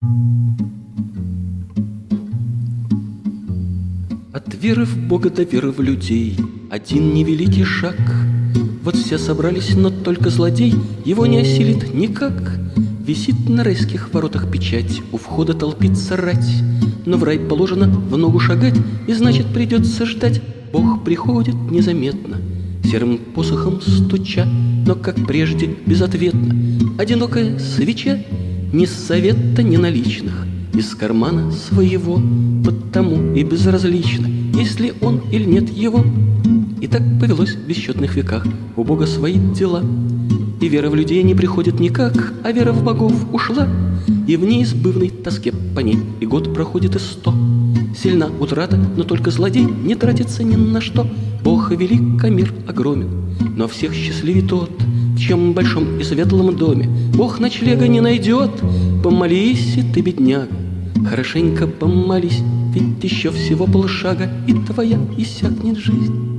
От веры в Бога до веры в людей один невеликий шаг. Вот все собрались, но только злодей его не осилит никак. Висит на райских воротах печать, у входа толпится рать. Но в рай положено в ногу шагать, и значит придется ждать. Бог приходит незаметно, серым посохом стуча, но, как прежде, безответно. Одинокая свеча, ни совета, ни наличных, из кармана своего, потому и безразлично, есть ли он или нет его. И так повелось в бесчетных веках, у Бога свои дела. И вера в людей не приходит никак, а вера в богов ушла. И в неизбывной тоске по ней и год проходит и 100. Сильна утрата, но только злодей не тратится ни на что. Бог велик, а мир огромен, но всех счастливее тот, в чем большом и светлом доме Бог ночлега не найдет. Помолись, и ты, бедняга, хорошенько помолись, ведь еще всего полшага, и твоя иссякнет жизнь.